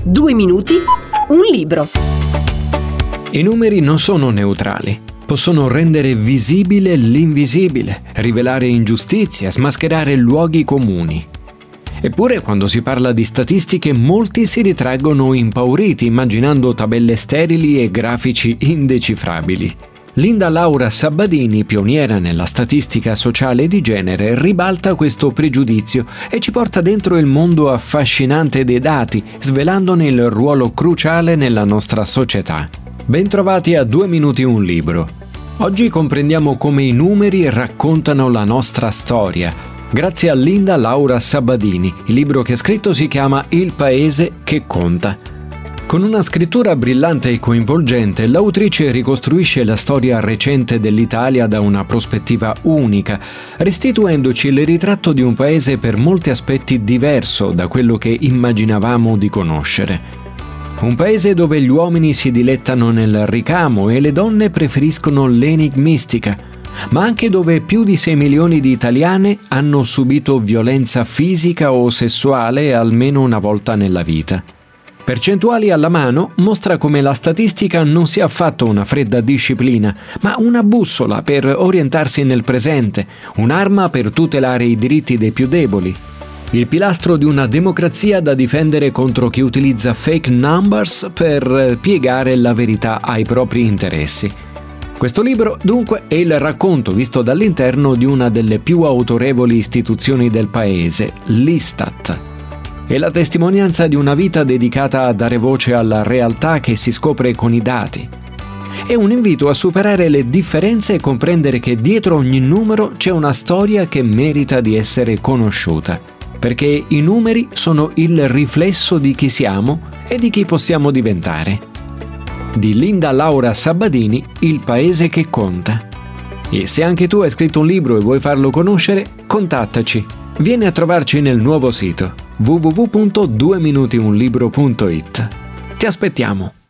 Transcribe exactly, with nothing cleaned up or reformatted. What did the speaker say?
Due minuti, un libro. I numeri non sono neutrali. Possono rendere visibile l'invisibile, rivelare ingiustizie, smascherare luoghi comuni. Eppure, quando si parla di statistiche, molti si ritraggono impauriti, immaginando tabelle sterili e grafici indecifrabili. Linda Laura Sabbadini, pioniera nella statistica sociale di genere, ribalta questo pregiudizio e ci porta dentro il mondo affascinante dei dati, svelandone il ruolo cruciale nella nostra società. Bentrovati a Due minuti un libro. Oggi comprendiamo come i numeri raccontano la nostra storia, grazie a Linda Laura Sabbadini. Il libro che ha scritto si chiama Il paese che conta. Con una scrittura brillante e coinvolgente, l'autrice ricostruisce la storia recente dell'Italia da una prospettiva unica, restituendoci il ritratto di un paese per molti aspetti diverso da quello che immaginavamo di conoscere. Un paese dove gli uomini si dilettano nel ricamo e le donne preferiscono l'enigmistica, ma anche dove più di sei milioni di italiane hanno subito violenza fisica o sessuale almeno una volta nella vita. Percentuali alla mano, mostra come la statistica non sia affatto una fredda disciplina, ma una bussola per orientarsi nel presente, un'arma per tutelare i diritti dei più deboli. Il pilastro di una democrazia da difendere contro chi utilizza fake numbers per piegare la verità ai propri interessi. Questo libro, dunque, è il racconto visto dall'interno di una delle più autorevoli istituzioni del paese, l'Istat. È la testimonianza di una vita dedicata a dare voce alla realtà che si scopre con i dati. È un invito a superare le differenze e comprendere che dietro ogni numero c'è una storia che merita di essere conosciuta, perché i numeri sono il riflesso di chi siamo e di chi possiamo diventare. Di Linda Laura Sabbadini, Il paese che conta. E se anche tu hai scritto un libro e vuoi farlo conoscere, contattaci. Vieni a trovarci nel nuovo sito w w w punto due minuti un libro punto it. Ti aspettiamo!